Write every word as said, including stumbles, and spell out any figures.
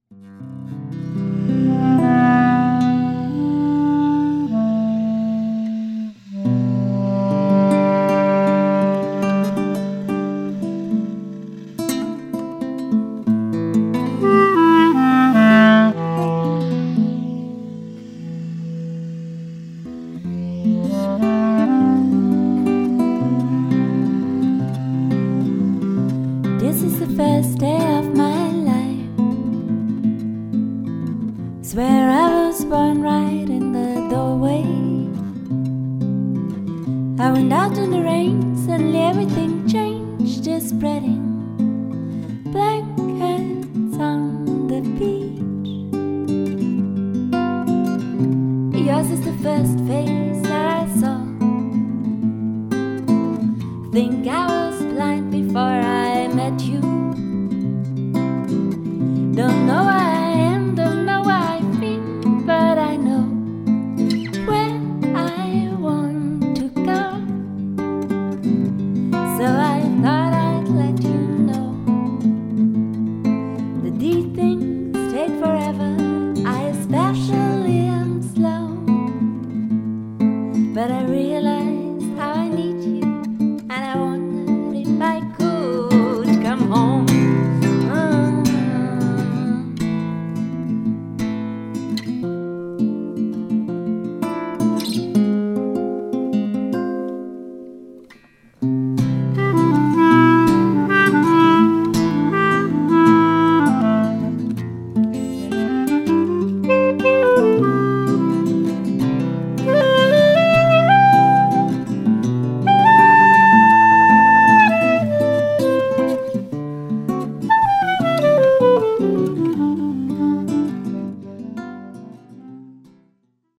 This is the first day of my life. Swear I was born right in the doorway. I went out in the rain, suddenly everything changed. Just spreading blankets on the beach. Yours is the first face I saw. Think I was blind before I met you. Don't